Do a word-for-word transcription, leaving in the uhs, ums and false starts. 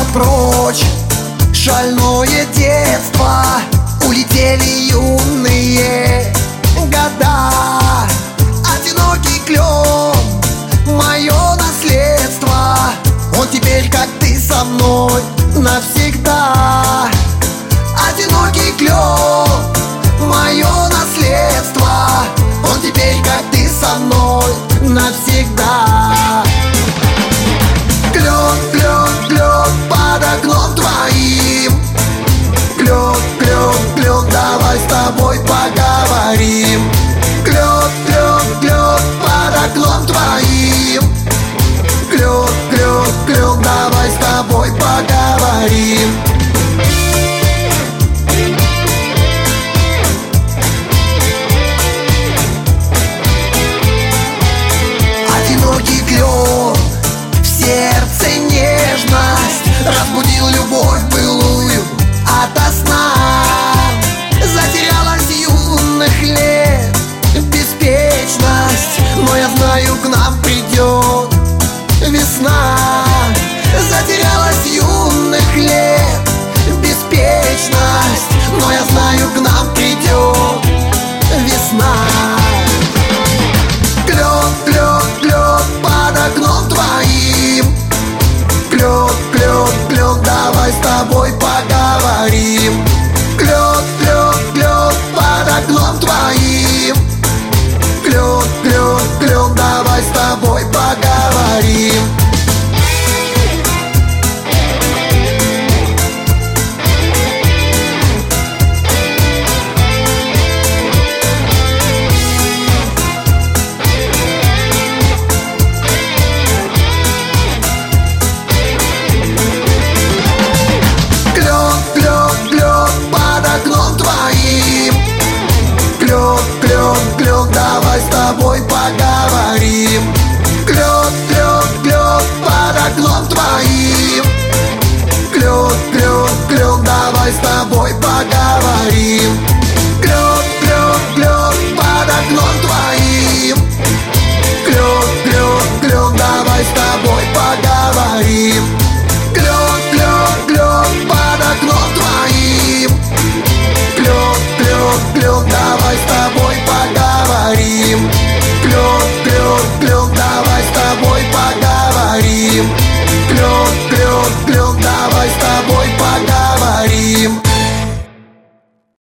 прочь шальное детство, улетели юные года. Одинокий клен, мое наследство, он теперь, как ты, со мной навсегда. Одинокий клен, мое наследство, он теперь, как ты, со мной навсегда. Клен, клен, клен под окном твоим. Клен, клен, клен, давай с тобой поговорим. Клен, клен, клен под окном твоим. Клен, клен, клен, давай с тобой поговорим. Одинокий клен, в сердце нежность, разбудил любовь былую ото сна. Затерялась юных лет беспечность, но я знаю, к нам придет весна. Затерялась юных лет беспечность, но я знаю, к нам придет весна. Клен, клен, клен под окном твоим. Клен, клен, клен, давай с тобой поговорим. Клен, клен, клен под окном твоим. Клен, клен, клен, давай с тобой поговорим.